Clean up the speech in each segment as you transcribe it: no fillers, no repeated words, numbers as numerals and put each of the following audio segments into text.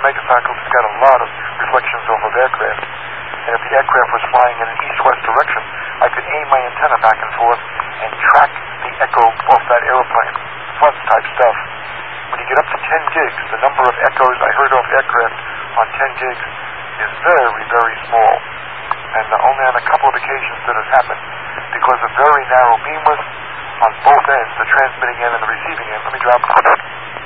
megacycles, you got a lot of reflections off of aircraft. And if the aircraft was flying in an east-west direction, I could aim my antenna back and forth and track the echo off that aeroplane. Fun type stuff. When you get up to 10 gigs, the number of echoes I heard off aircraft on 10 gigs is very, very small. And only on a couple of occasions did it happen. Because of very narrow beam width on both ends, the transmitting end and the receiving end. Let me drop it.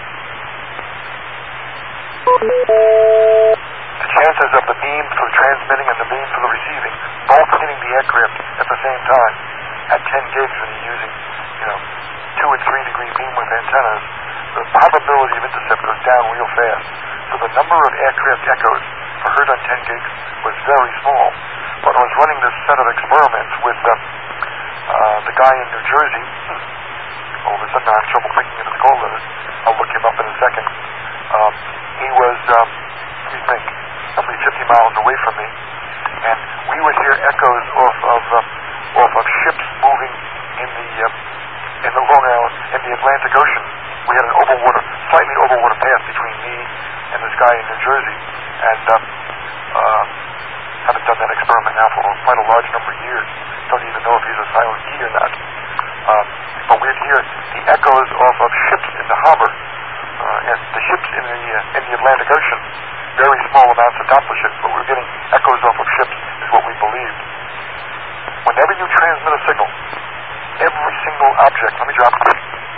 The chances of the beam for the transmitting and the beam for the receiving both hitting the aircraft at the same time at 10 gigs when you're using, 2 and 3 degree beam width antennas, the probability of intercept goes down real fast. So the number of aircraft echoes heard on 10 gigs was very small. But I was running this set of experiments with the guy in New Jersey. All of a sudden I have trouble thinking of his call letters. I'll look him up in a second. He was, let me think, roughly 50 miles away from me, and we would hear echoes off of ships moving in the Long Island, in the Atlantic Ocean. We had an slightly overwater path between me and this guy in New Jersey, and haven't done that experiment now for quite a large number of years. Don't even know if he's a silent E or not. But we'd hear the echoes off of ships in the harbor, and the ships in the Atlantic Ocean. Very small amounts of Doppler ships, but we were getting echoes off of ships, is what we believed. Whenever you transmit a signal, every single object, let me drop it.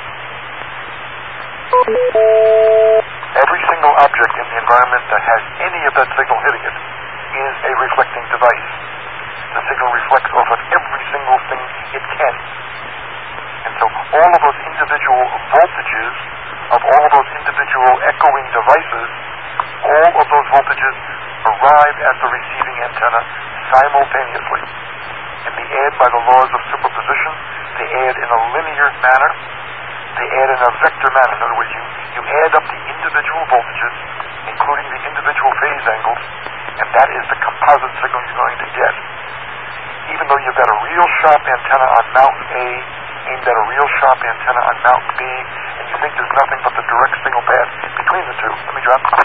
Every single object in the environment that has any of that signal hitting it is a reflecting device. The signal reflects off of every single thing it can. And so all of those individual voltages of all of those individual echoing devices, all of those voltages arrive at the receiving antenna simultaneously. And they add by the laws of superposition, they add in a linear manner, they add in a vector manner. In other words, you add up the individual voltages, including the individual phase angles, and that is the composite signal you're going to get. Even though you've got a real sharp antenna on mountain A, aimed at a real sharp antenna on mountain B, and you think there's nothing but the direct signal path between the two. Let me drop it.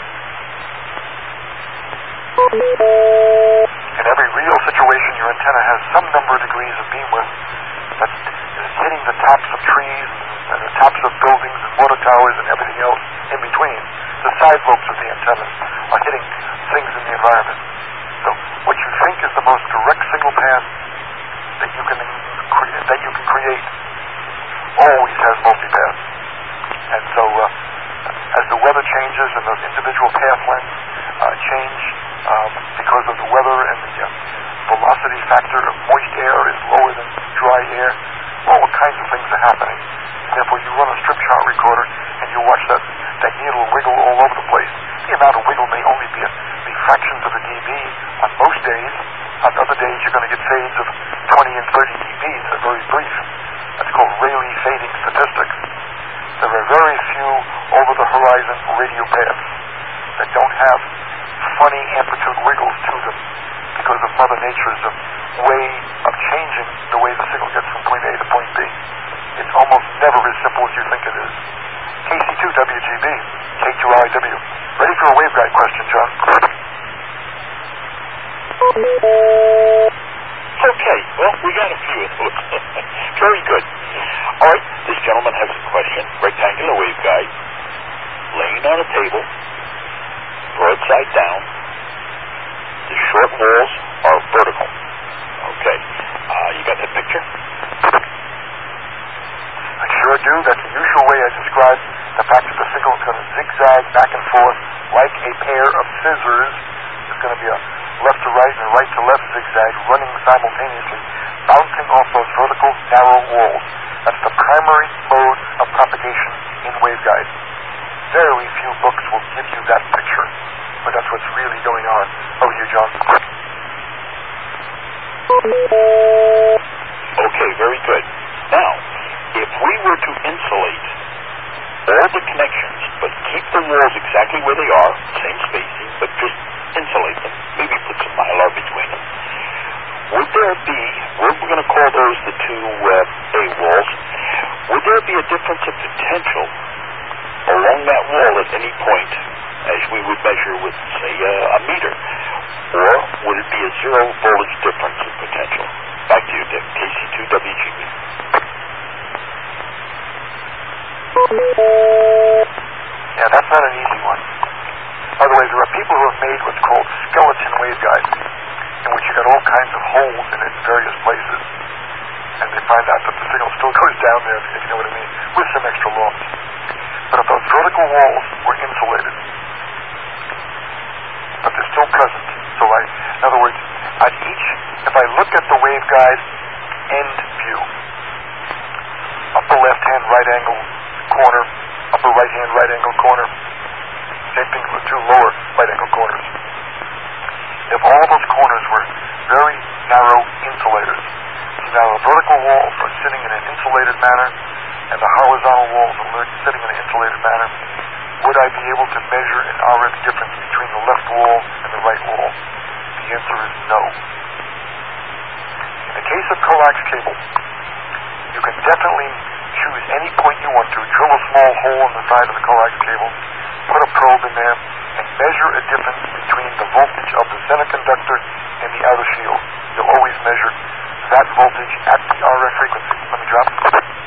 In every real situation, your antenna has some number of degrees of beam width that is hitting the tops of trees and the tops of buildings and water towers and everything else in between. The side lobes of the antennas are hitting things in the environment. So what you think is the most direct signal path that you can create always has multipath. And so as the weather changes and those individual path lengths change because of the weather, and the velocity factor of moist air is lower than dry air, all kinds of things are happening. And therefore you run a strip chart recorder and you watch that needle wiggle all over the place. The amount of wiggle may only be fractions of a dB on most days. On other days you're going to get fades of 20 and 30 dB. They're very brief. That's called Rayleigh fading statistics. There are very few over-the-horizon radio paths that don't have funny amplitude wiggles to them because of Mother Nature's way of changing the way the signal gets from point A to point B. It's almost never as simple as you think it is. KC2WGB, K2RIW. Ready for a waveguide question, John? Okay, well, we got a few of those. Very good. All right, this gentleman has a question. Rectangular waveguide, laying on a table, broadside down. The short walls are vertical. Okay, you got that picture? I sure do. That's the usual way I describe the fact that the signal is going to zigzag back and forth like a pair of scissors. There's going to be a left to right and a right to left zigzag running simultaneously, bouncing off those vertical narrow walls. That's the primary mode of propagation in waveguide. Very few books will give you that picture, but that's what's really going on. Over to you, John. Okay, very good. Now, if we were to insulate all the connections, but keep the walls exactly where they are, same spacing, but just insulate them, maybe put some mylar between them, would there be, we're going to call those the two A walls, would there be a difference of potential along that wall at any point as we would measure say, a meter? Or would it be a zero voltage difference in potential? Back to you, Dick. KC2WGB. Yeah, that's not an easy one. By the way, there are people who have made what's called skeleton waveguides, in which you got all kinds of holes in it in various places, and they find out that the signal still goes down there, if you know what I mean, with some extra loss. But if those vertical walls were insulated, but they're still present, so in other words, at each, if I look at the waveguide end view, upper left-hand right-angle corner, upper right-hand right-angle corner, same thing with two lower right-angle corners. If all those corners were very narrow insulators, so now the vertical walls are sitting in an insulated manner, and the horizontal walls are sitting in an insulated manner, would I be able to measure an RF difference between the left wall and the right wall? The answer is no. In the case of coax cable, you can definitely choose any point you want to, drill a small hole in the side of the coax cable, put a probe in there, and measure a difference between the voltage of the center conductor and the outer shield. You'll always measure that voltage at the RF frequency. Let me drop.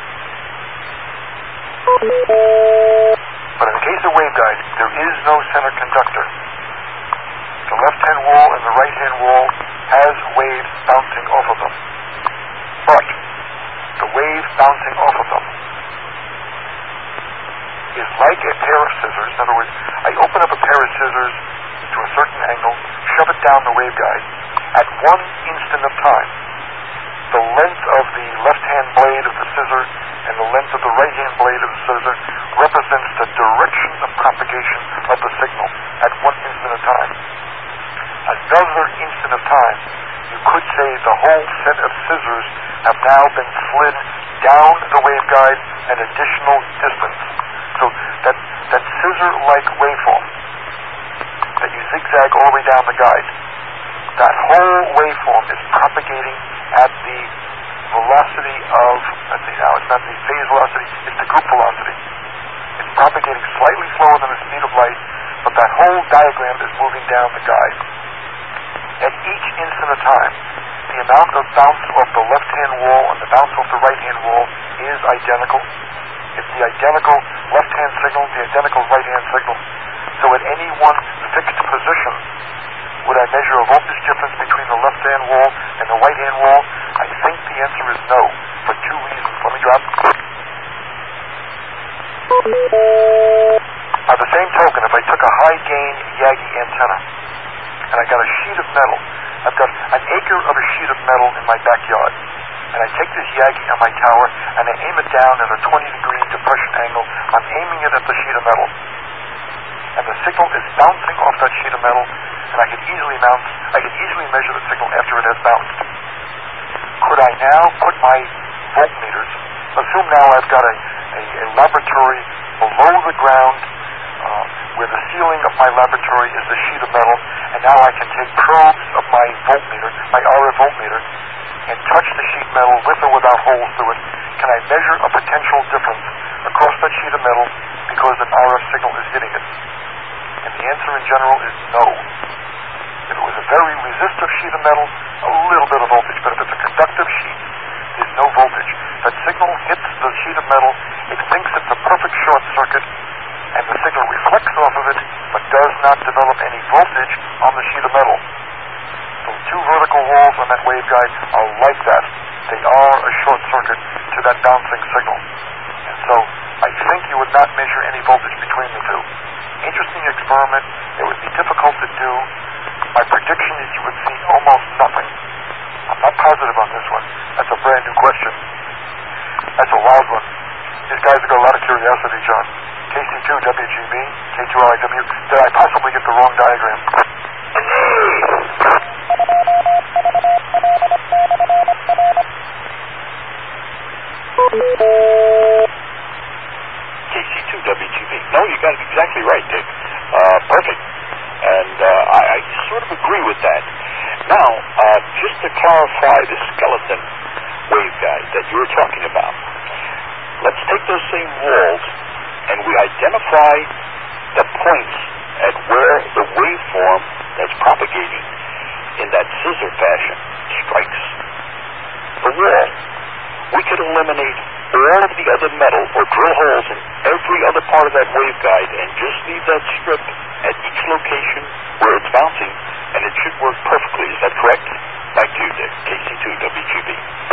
But in the case of waveguide, there is no center conductor. The left-hand wall and the right-hand wall has waves bouncing off of them. But the wave bouncing off of them is like a pair of scissors. In other words, I open up a pair of scissors to a certain angle, shove it down the waveguide. At one instant of time, the length of the left-hand blade of the scissor and the length of the right-hand blade of the scissor represents the direction of propagation of the signal at one instant of time. Another instant of time, you could say the whole set of scissors have now been slid down the waveguide an additional distance. So that scissor-like waveform that you zigzag all the way down the guide, that whole waveform is propagating at the velocity of, let's see now, it's not the phase velocity, it's the group velocity. It's propagating slightly slower than the speed of light, but that whole diagram is moving down the guide. At each instant of time, the amount of bounce off the left-hand wall and the bounce off the right-hand wall is identical. It's the identical left-hand signal, the identical right-hand signal. So at any one fixed position, would I measure a voltage difference between the left-hand wall and the right-hand wall? I think the answer is no, for two reasons. Let me drop. By the same token, if I took a high-gain Yagi antenna, and I got a sheet of metal, I've got an acre of a sheet of metal in my backyard, and I take this Yagi on my tower, and I aim it down at a 20-degree depression angle. I'm aiming it at the sheet of metal. And the signal is bouncing off that sheet of metal, and I can easily measure the signal after it has bounced. Could I now put my voltmeters, assume now I've got a laboratory below the ground, where the ceiling of my laboratory is a sheet of metal, and now I can take probes of my voltmeter, my RF voltmeter, and touch the sheet metal with or without holes through it. Can I measure a potential difference across that sheet of metal because an RF signal is hitting it? And the answer in general is no. If it was a very resistive sheet of metal, a little bit of voltage, but if it's a conductive sheet, there's no voltage. That signal hits the sheet of metal, it thinks it's a perfect short circuit, and the signal reflects off of it, but does not develop any voltage on the sheet of metal. So two vertical walls on that waveguide are like that. They are a short circuit to that bouncing signal. And so I think you would not measure any voltage between the two. Interesting experiment. It would be difficult to do. My prediction is you would see almost nothing. I'm not positive on this one. That's a brand new question. That's a wild one. These guys have got a lot of curiosity, John. KC2WGB, K2LIW. Did I possibly get the wrong diagram? KC2WGB. No, you got it exactly right, Dick. Perfect. And I sort of agree with that. Now, just to clarify the skeleton waveguide that you were talking about, let's take those same walls and we identify the points at where the wave that waveguide and just leave that strip at each location where it's bouncing, and it should work perfectly. Is that correct? Back to you, Dick. KC2 WGB.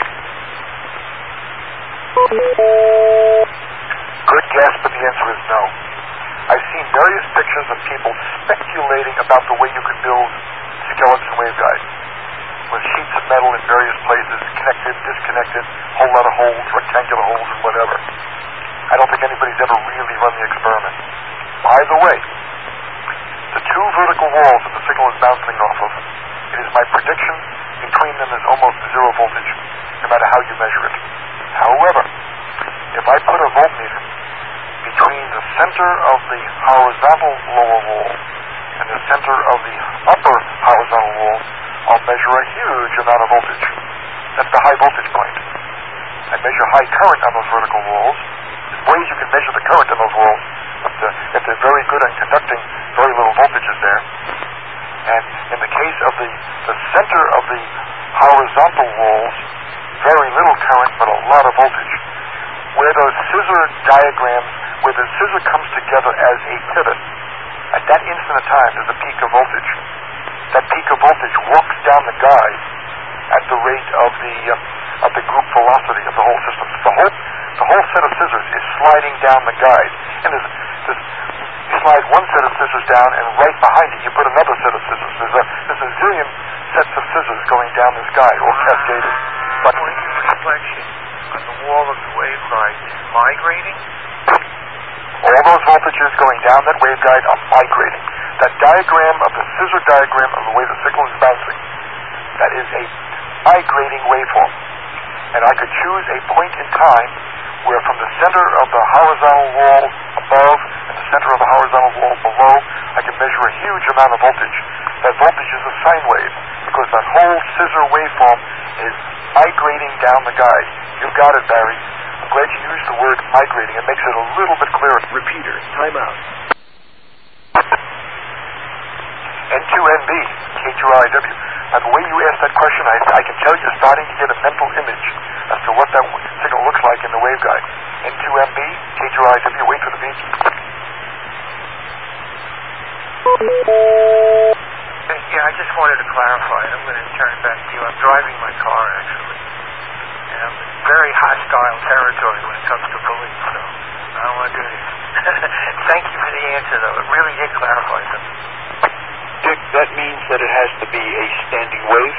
Good guess, but the answer is no. I've seen various pictures of people speculating about the way you could build skeleton waveguide, with sheets of metal in various places, connected, disconnected, whole lot of holes, rectangular holes, and whatever. I don't think anybody's ever really run the experiment. By the way, the two vertical walls that the signal is bouncing off of, it is my prediction between them is almost zero voltage, no matter how you measure it. However, if I put a voltmeter between the center of the horizontal lower wall and the center of the upper horizontal wall, I'll measure a huge amount of voltage. That's the high voltage point. I measure high current on those vertical walls. There's ways you can measure the current on those walls, but if they're very good at conducting, very little voltage is there. And in the case of the center of the horizontal walls, very little current, but a lot of voltage. Where those scissor diagrams, where the scissor comes together as a pivot, at that instant of time, there's a peak of voltage. That peak of voltage walks down the guide at the rate of the group velocity of the whole system. So the whole set of scissors is sliding down the guide, and you slide one set of scissors down, and right behind it you put another set of scissors. There's a zillion sets of scissors going down this guide, all cascaded. But point of reflection on the wall of the waveguide is migrating. All those voltages going down that waveguide are migrating. That diagram of the scissor diagram of the way the signal is bouncing, that is a migrating waveform. And I could choose a point in time where from the center of the horizontal wall above and the center of the horizontal wall below, I can measure a huge amount of voltage. That voltage is a sine wave, because that whole scissor waveform is migrating down the guide. You got it, Barry. I'm glad you used the word migrating. It makes it a little bit clearer. Repeater, timeout. N2NB, K2RIW. Now, the way you asked that question, I can tell you're starting to get a mental image as to what that signal looks like in the waveguide. N2MB, K2RIW, wait for the beep. Yeah, I just wanted to clarify. I'm going to turn it back to you. I'm driving my car, actually. And I'm in very hostile territory when it comes to police, so I don't want to do this. Thank you for the answer, though. It really did clarify something. Dick, that means that it has to be a standing wave?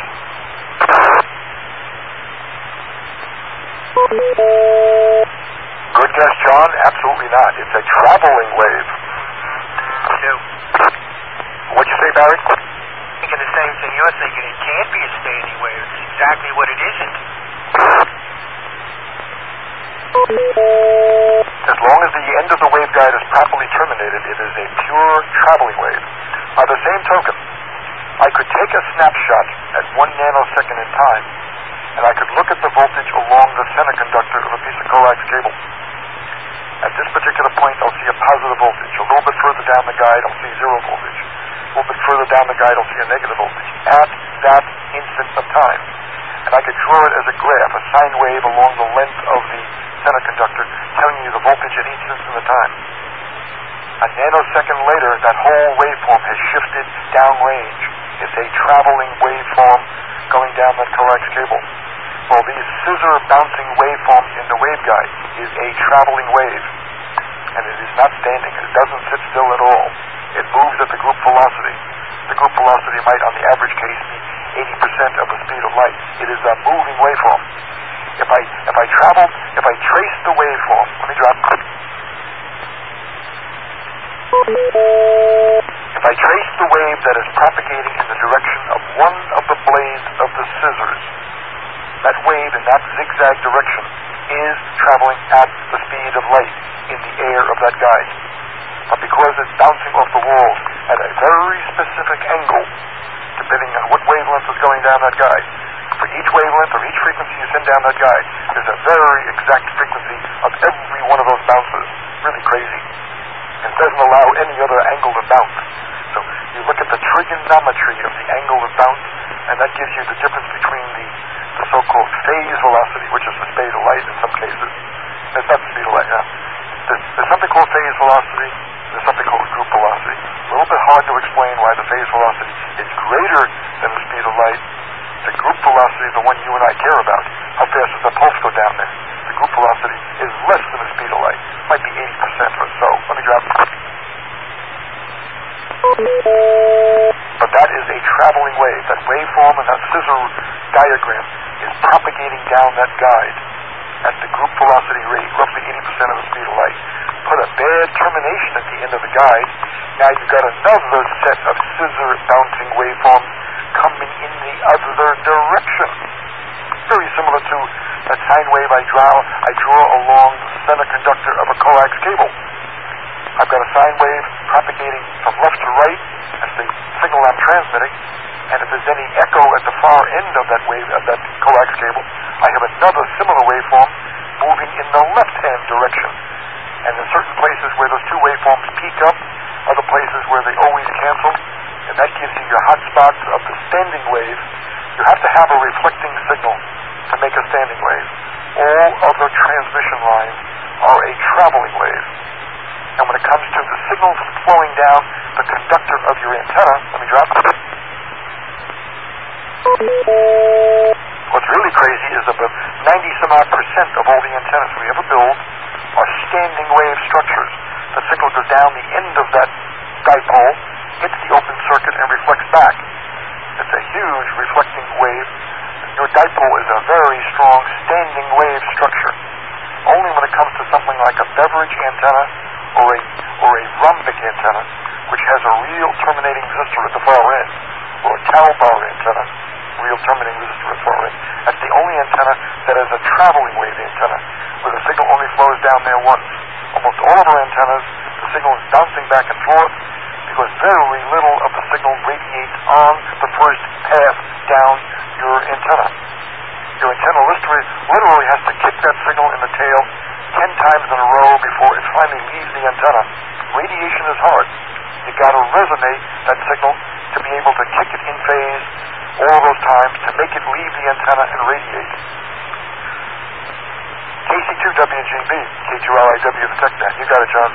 Good guess, John. Absolutely not. It's a traveling wave. What'd you say, Barry? Thinking the same thing you're thinking. It can't be a standing wave. It's exactly what it isn't. As long as the end of the waveguide is properly terminated, it is a pure traveling wave. By the same token, I could take a snapshot at 1 nanosecond in time, and I could look at the voltage along the center conductor of a piece of coax cable. At this particular point, I'll see a positive voltage. A little bit further down the guide, I'll see zero voltage. A little bit further down the guide, I'll see a negative voltage. At that instant of time. And I could draw it as a graph, a sine wave along the length of the center conductor, telling you the voltage at each instant of time. A nanosecond later, that whole waveform has shifted downrange. It's a traveling waveform going down that coax cable. Well, these scissor bouncing waveforms in the waveguide is a traveling wave. And it is not standing. It doesn't sit still at all. It moves at the group velocity. The group velocity might, on the average case, be 80% of the speed of light. It is a moving waveform. If I trace the waveform, let me drop. If I trace the wave that is propagating in the direction of one of the blades of the scissors, that wave in that zigzag direction is traveling at the speed of light in the air of that guide. But because it's bouncing off the walls at a very specific angle, depending on what wavelength is going down that guide, for each wavelength or each frequency you send down that guide, there's a very exact frequency of every one of those bounces. Really crazy. And it doesn't allow any other angle to bounce. So you look at the trigonometry of the angle of bounce, and that gives you the difference between the so-called phase velocity, which is the speed of light in some cases. It's not the speed of light, There's something called phase velocity. There's something called group velocity. A little bit hard to explain why the phase velocity is greater than the speed of light. The group velocity, the one you and I care about, how fast does the pulse go down there? The group velocity is less than the speed of light. Might be 80% or so. Let me drop it. But that is a traveling wave. That waveform and that scissor diagram is propagating down that guide at the group velocity rate, roughly 80% of the speed of light. Put a bad termination at the end of the guide. Now you've got another set of scissor bouncing waveforms coming in the other direction. Very similar to that sine wave I draw along the center conductor of a coax cable. I've got a sine wave propagating from left to right. That's the signal I'm transmitting. And if there's any echo at the far end of that wave, of that coax cable, I have another similar waveform moving in the left-hand direction. And in certain places where those two waveforms peak up, other places where they always cancel, and that gives you your hot spots of the standing wave. You have to have a reflecting signal to make a standing wave. All other transmission lines are a traveling wave. And when it comes to the signal flowing down the conductor of your antenna, let me drop it. What's really crazy is about 90-some-odd% of all the antennas we ever build are standing wave structures. The signal goes down the end of that dipole, hits the open circuit, and reflects back. It's a huge reflecting wave. Your dipole is a very strong standing wave structure. Only when it comes to something like a beverage antenna or a rhombic antenna, which has a real terminating resistor at the far end, or a tau bar antenna, real terminating resistor at the far end. That's the only antenna that is a traveling wave antenna, where the signal only flows down there once. Almost all of our antennas, the signal is bouncing back and forth because very little of the signal radiates on the first path down your antenna. Your antenna literally has to kick that signal in the tail 10 times in a row before it finally leaves the antenna. Radiation is hard. You got to resonate that signal to be able to kick it in phase all those times to make it leave the antenna and radiate. KC2WGB, K2RIW, the TechNet. You got it, John.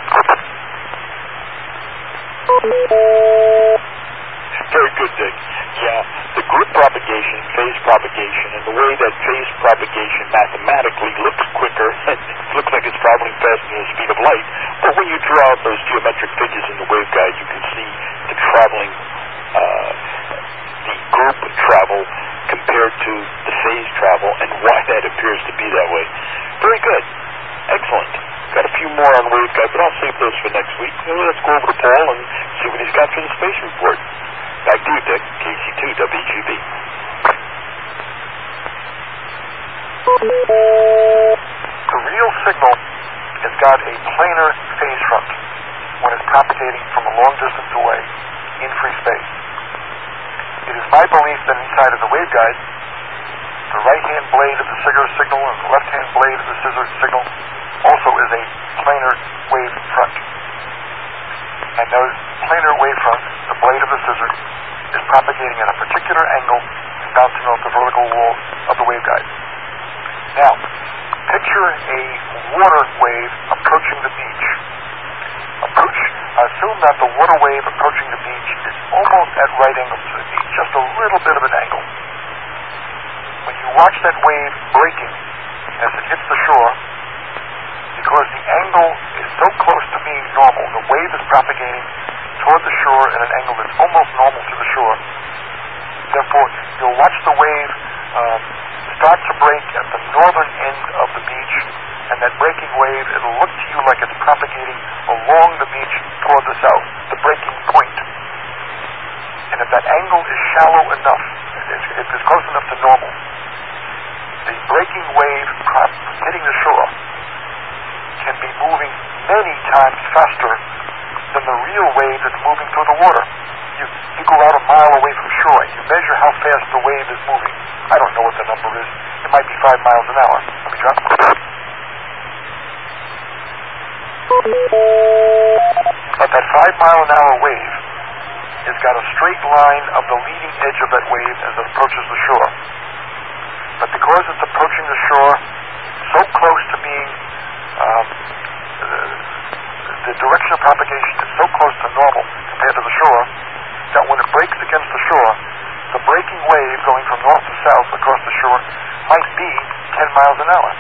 Very good, Dick. Yeah, the group propagation, phase propagation, and the way that phase propagation mathematically looks quicker, it looks like it's traveling faster than the speed of light, but when you draw out those geometric figures in the waveguide, you can see the traveling, the group travel compared to the phase travel, and why that appears to be that way. Very good. Excellent. Got a few more on waveguide, but I'll save those for next week. Let's go over to Paul and see what he's got for the space report. Back to you, Dick. KC2WGB. The real signal has got a planar phase front when it's propagating from a long distance away in free space. It is my belief that inside of the waveguide, the right-hand blade of the scissor signal and the left-hand blade of the scissor signal also is a planar wave front. And those planar wave fronts, the blade of the scissor, is propagating at a particular angle and bouncing off the vertical walls of the waveguide. Now, picture a water wave approaching the beach. Assume that the water wave approaching the beach is almost at right angles to the beach, just a little bit of an angle. When you watch that wave breaking as it hits the shore, because the angle is so close to being normal, the wave is propagating toward the shore at an angle that's almost normal to the shore. Therefore, you'll watch the wave start to break at the northern end of the beach, and that breaking wave, it'll look to you like it's propagating along the beach toward the south, the breaking point. And if that angle is shallow enough, if it's close enough to normal, the breaking wave hitting the shore can be moving many times faster than the real wave that's moving through the water. You go out a mile away from shore and you measure how fast the wave is moving. I don't know what the number is. It might be 5 miles an hour. Let me drop it. But that 5-mile-an-hour wave has got a straight line of the leading edge of that wave as it approaches the shore. But because it's approaching the shore so close to being the direction of propagation is so close to normal compared to the shore that when it breaks against the shore, the breaking wave going from north to south across the shore might be 10 miles an hour.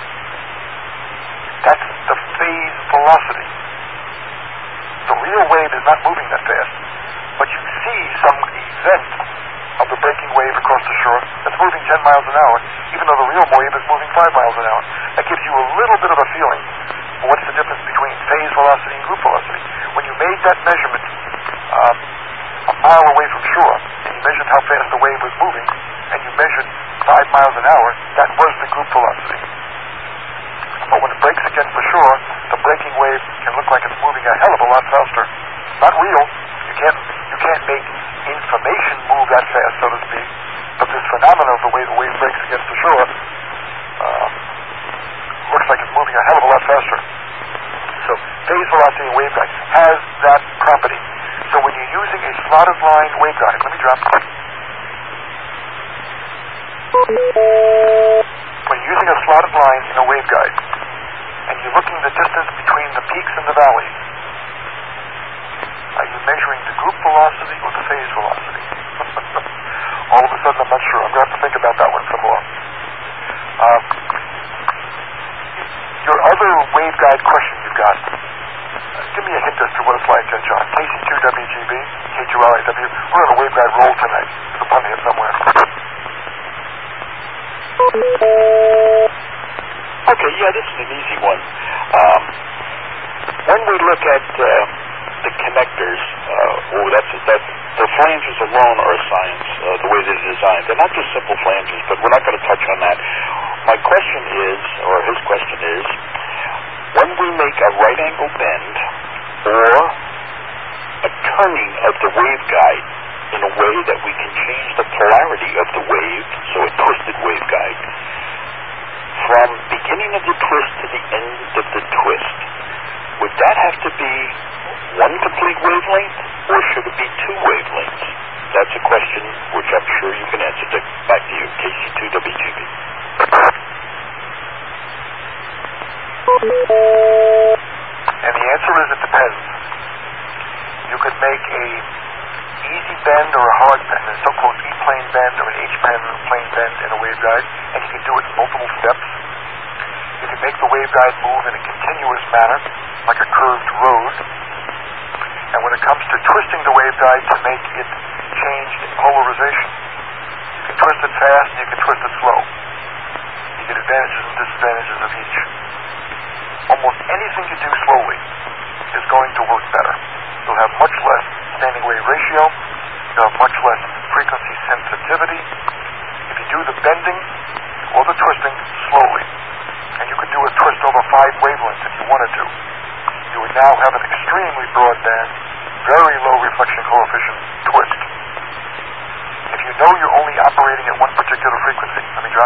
That's the phase velocity. The real wave is not moving that fast, but you see some event of the breaking wave across the shore that's moving 10 miles an hour, even though the real wave is moving 5 miles an hour. That gives you a little bit of a feeling for what's the difference between phase velocity and group velocity. When you made that measurement a mile away from shore, and you measured how fast the wave was moving, and you measured 5 miles an hour, that was the group velocity. But when it breaks against the shore, the breaking wave can look like it's moving a hell of a lot faster. Not real. You can't make information move that fast, so to speak. But this phenomenon of the way the wave breaks against the shore looks like it's moving a hell of a lot faster. So phase velocity and waveguide has that property. So when you're using a slotted line waveguide, let me drop. When you're using a slotted line in a waveguide, and you're looking the distance between the peaks and the valleys, are you measuring the group velocity or the phase velocity? All of a sudden, I'm not sure. I'm going to have to think about that one some more. Your other waveguide question you've got, give me a hint as to what it's like, John. KC2WGB, K2LIW. We're on a waveguide roll tonight. There's a pun here somewhere. Okay, yeah, this is an easy one. When we look at the connectors, the flanges alone are a science, the way they're designed. They're not just simple flanges, but we're not going to touch on that. My question is, or his question is, when we make a right angle bend or a turning of the waveguide in a way that we can change the polarity of the wave, so a twisted waveguide, from beginning of the twist to the end of the twist, would that have to be one complete wavelength, or should it be two wavelengths? That's a question which I'm sure you can answer. Back to you, KC2WGB. And the answer is it depends. You could make a easy bend or a hard bend, a so-called E-plane bend or an H-plane bend in a waveguide, and you can do it in multiple steps. You can make the waveguide move in a continuous manner, like a curved road. And when it comes to twisting the waveguide to make it change in polarization, you can twist it fast and you can twist it slow. You get advantages and disadvantages of each. Almost anything you do slowly is going to work better. You'll have much less standing wave ratio. You'll have much less frequency sensitivity. If you do the bending or the twisting slowly, and you could do a twist over 5 wavelengths if you wanted to, you would now have an extremely broadband, very low reflection coefficient twist. If you know you're only operating at one particular frequency, let me drop.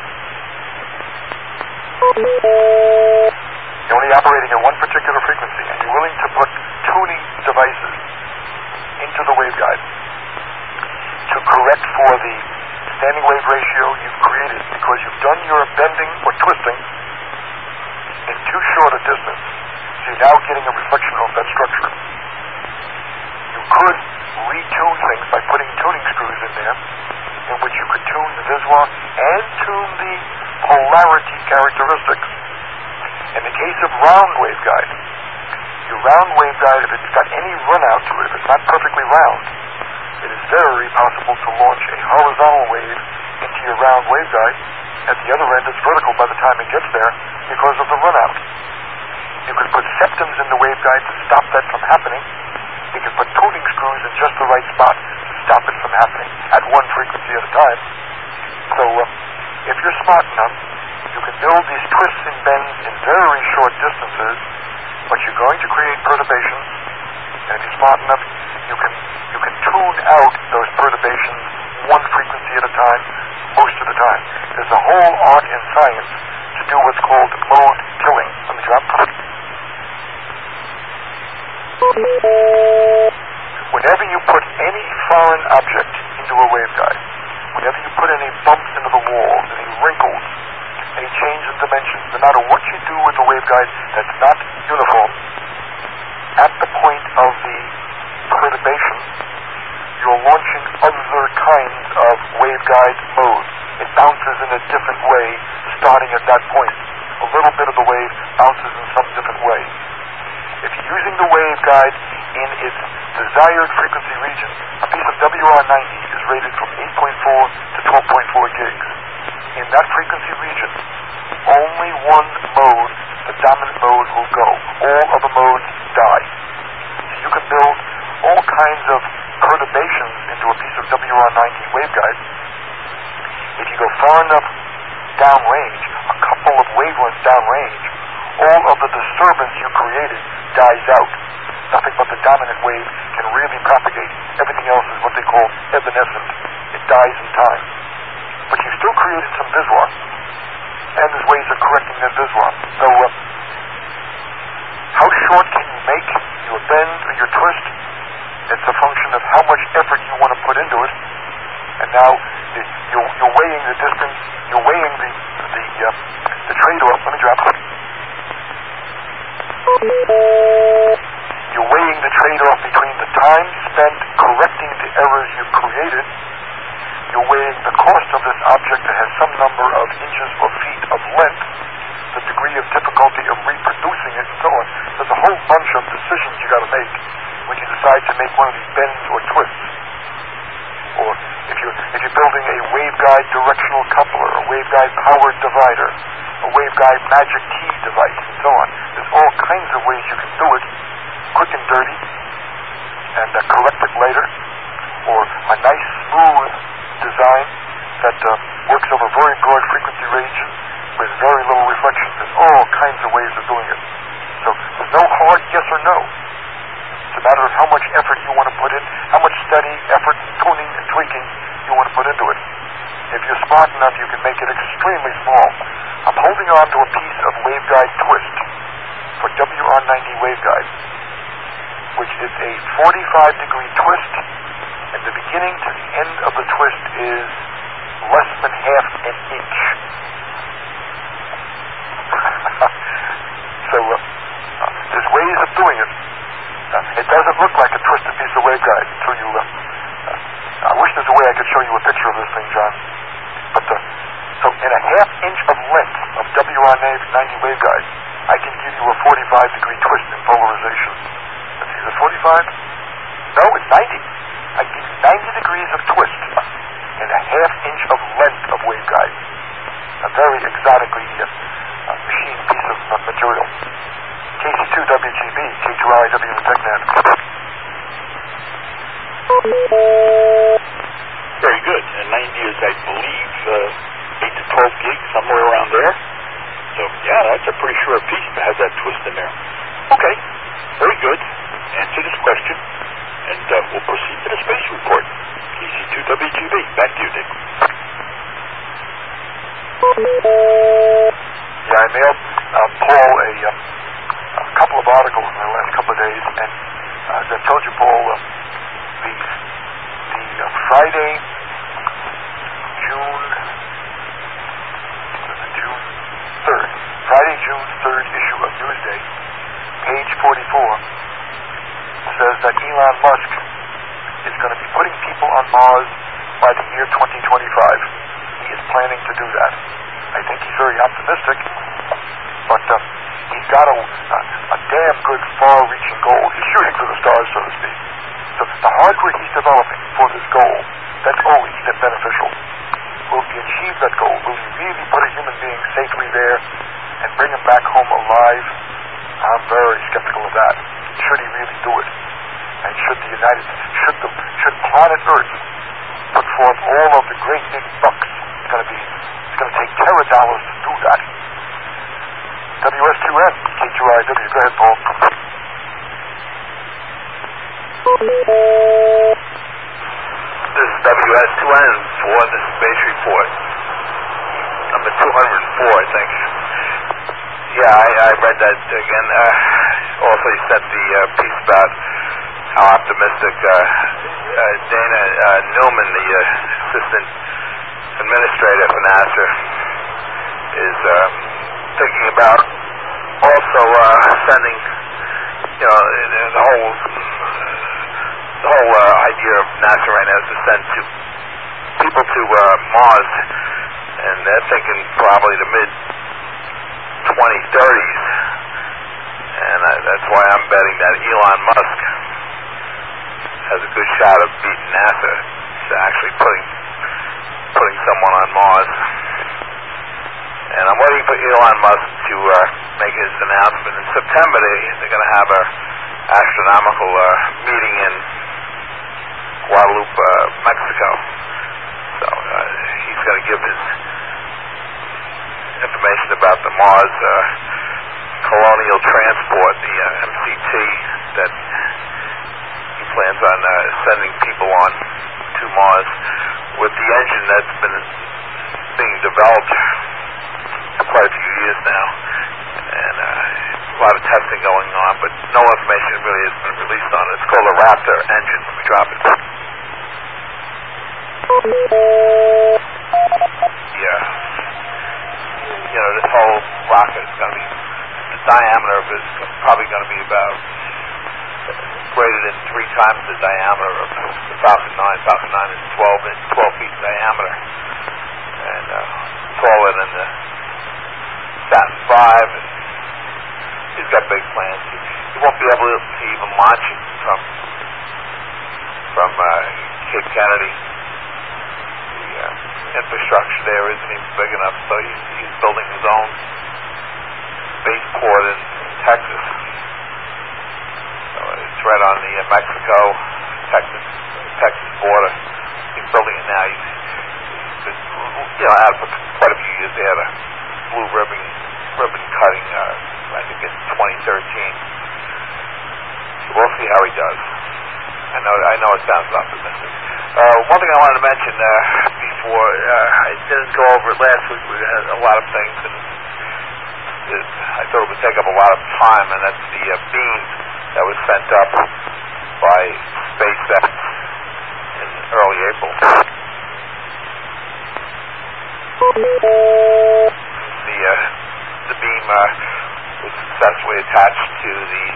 You're only operating at one particular frequency, and you're willing to put tuning devices into the waveguide to correct for the standing wave ratio you've created because you've done your bending or twisting in too short a distance. So you're now getting a reflection off that structure. You could retune things by putting tuning screws in there, in which you could tune the visual and tune the polarity characteristics. In the case of round waveguide, your round waveguide, if it's got any run out to it, if it's not perfectly round, it is very possible to launch a horizontal wave into your round waveguide. At the other end, it's vertical by the time it gets there because of the run out. You could put septums in the waveguide to stop that from happening. You could put tuning screws in just the right spot to stop it from happening at one frequency at a time. So if you're smart enough, you can build these twists and bends in very short distances, but you're going to create perturbations. And if you're smart enough, you can tune out those perturbations one frequency at a time, most of the time. There's a whole art and science to do what's called mode killing. Let me drop. Whenever you put any foreign object into a waveguide, whenever you put any bumps into the walls, any wrinkles, any change in dimensions, no matter what you do with the waveguide that's not uniform, of the perturbation, you're launching other kinds of waveguide mode. It bounces in a different way starting at that point. A little bit of the wave bounces in some different way. If you're using the waveguide in its desired frequency region, a piece of WR90 is rated from 8.4 to 12.4 gigs. In that frequency region, only one mode, the dominant mode, will go. All other modes die. So you can build all kinds of perturbations into a piece of WR90 waveguide. If you go far enough downrange, a couple of wavelengths downrange, all of the disturbance you created dies out. Nothing but the dominant wave can really propagate. Everything else is what they call evanescent. It dies in time. But you still created some viswar, and there's ways of correcting that viswar. So how short can you make your bend or your twist? It's a function of how much effort you want to put into it. And now you're weighing the distance, you're weighing the trade-off. Let me drop it. You're weighing the trade-off between the time spent correcting the errors you created. You're weighing the cost of this object that has some number of inches or feet of length, the degree of difficulty of reproducing it, and so on. There's a whole bunch of decisions you got to make when you decide to make one of these bends or twists. Or if you're building a waveguide directional coupler, a waveguide powered divider, a waveguide magic key device, and so on. There's all kinds of ways you can do it, quick and dirty, and correct it later. Or a nice smooth design that works over very broad frequency range with very little reflection. There's all kinds of ways of doing it. So there's no hard yes or no. It's a matter of how much effort you want to put in, how much study, effort, tuning, and tweaking you want to put into it. If you're smart enough, you can make it extremely small. I'm holding on to a piece of waveguide twist for WR90 waveguide, which is a 45-degree twist, and the beginning to the end of the twist is less than half an inch. So there's ways of doing it. It doesn't look like a twisted piece of waveguide until you... I wish there's a way I could show you a picture of this thing, John. But so in a half inch of length of WR90 waveguide, I can give you a 45-degree twist in polarization. Let's see, is it 45? No, it's 90. I give you 90 degrees of twist in a half inch of length of waveguide. A very exotically machined piece of material. KC2WGB, K2RIW, the TechNet. Very good. And 90 is, I believe, 8 to 12 gigs, somewhere around there. So, yeah, that's a pretty short piece to have that twist in there. Okay, very good. Answer this question, and we'll proceed to the space report. KC2WGB, back to you, Dick. Yeah, I mailed Paul a couple of articles in the last couple of days, and as I told you, Paul, the Friday, June 3rd issue of Newsday, page 44, says that Elon Musk is going to be putting people on Mars by the year 2025. He is planning to do that. I think he's very optimistic, but he's got a damn good far-reaching goal. He's shooting for the stars, so to speak. So the hardware he's developing for this goal, that's always beneficial. Will he achieve that goal? Will he really put a human being safely there and bring him back home alive? I'm very skeptical of that. Should he really do it? And should planet Earth put forth all of the great big bucks? It's going to take $10 to do that. WS2N, K2RIW. Go ahead, Paul. This is WS2N for the Space Report. Number 204, I think. Yeah, I read that again. Also, you sent the piece about how optimistic Dana Newman, the assistant administrator for NASA, is thinking about also sending, the whole NASA right now is to send people to Mars, and they're thinking probably the mid-2030s. And that's why I'm betting that Elon Musk has a good shot of beating NASA to actually putting someone on Mars. And I'm waiting for Elon Musk to make his announcement. In September, they're going to have an astronomical meeting in Guadalupe, Mexico. So he's going to give his information about the Mars Colonial Transport, the MCT, that he plans on sending people on to Mars with the engine that's been being developed for quite a few years now, and a lot of testing going on, but no information really has been released on it. It's called a Raptor engine. Let me drop it. Yeah. This whole rocket is going to be, the diameter of it is probably going to be about greater than 3 times the diameter of the Falcon 9. Falcon 9 is 12 feet in diameter, and taller than the Saturn V. And he's got big plans. He won't be able to even launch it from Cape Kennedy. The infrastructure there isn't even big enough, so he's building his own spaceport in Texas. So it's right on the Mexico-Texas border. He's building it now. He's been, out for quite a few years. They had a blue ribbon cutting, I think in 2013. So we'll see how he does. I know it sounds optimistic. One thing I wanted to mention before, I didn't go over it last week. We had a lot of things, and I thought it would take up a lot of time, and that's the beam that was sent up by SpaceX in early April. The beam was successfully attached to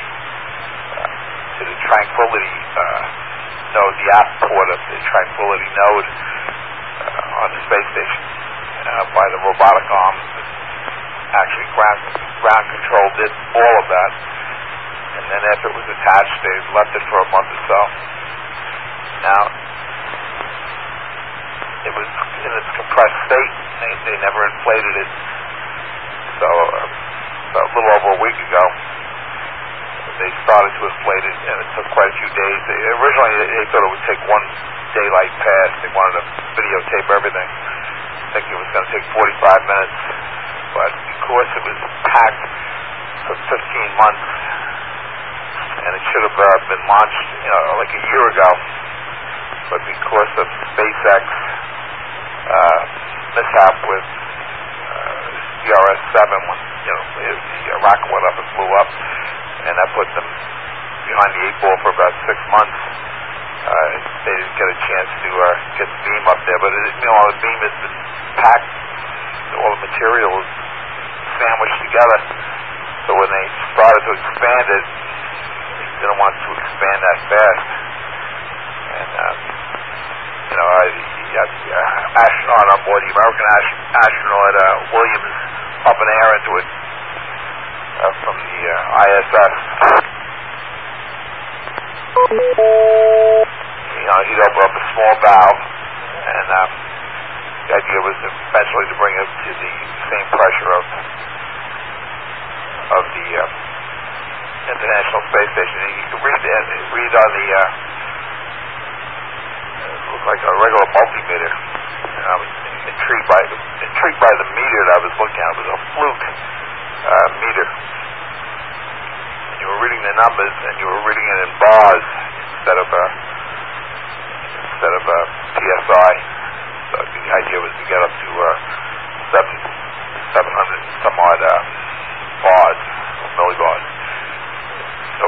the Tranquility node, the aft port of the Tranquility node on the space station by the robotic arm. Actually, ground control did all of that, and then after it was attached, they left it for a month or so. Now, it was in its compressed state. They never inflated it. So a little over a week ago, they started to inflate it, and it took quite a few days. Originally, they thought it would take one daylight pass. They wanted to videotape everything. I think it was going to take 45 minutes. But because it was packed for 15 months, and it should have been launched, like a year ago, but because of SpaceX mishap with CRS-7, when the rocket went up and blew up, and that put them behind the 8 ball for about 6 months. They didn't get a chance to get the beam up there, but the beam has been packed. All the material is sandwiched together. So when they started to expand it, they didn't want to expand that fast. And the astronaut on board, the American astronaut Williams, pumping air into it from the ISS. He'd open up a small valve, and the idea was eventually to bring it to the same pressure of the International Space Station. And you can read on the it looked like a regular multimeter. And I was intrigued by the meter that I was looking at. It was a Fluke meter. And you were reading the numbers, and you were reading it in bars instead of PSI. So the idea was to get up to 700 and some odd bars, millibars. So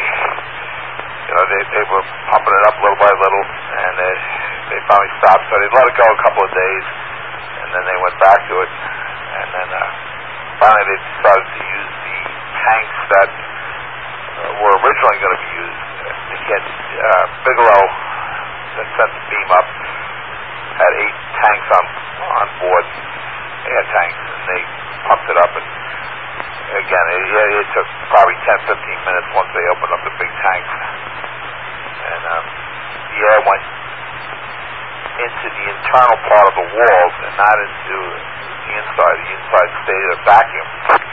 they were pumping it up little by little, and they finally stopped. So they let it go a couple of days, and then they went back to it, and then finally they decided to use the tanks that were originally going to be used. Bigelow sent the beam up. Had 8 tanks on board, air tanks, and they pumped it up. And again, it took probably 10-15 minutes once they opened up the big tanks, and the air went into the internal part of the walls and not into the inside. The inside stayed a vacuum,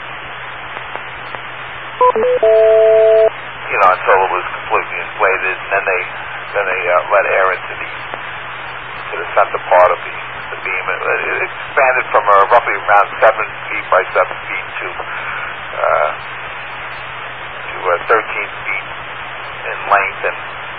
until it was completely inflated, and then they let air into the center part of the beam. It expanded from roughly around 7 feet by 7 feet to 13 feet in length and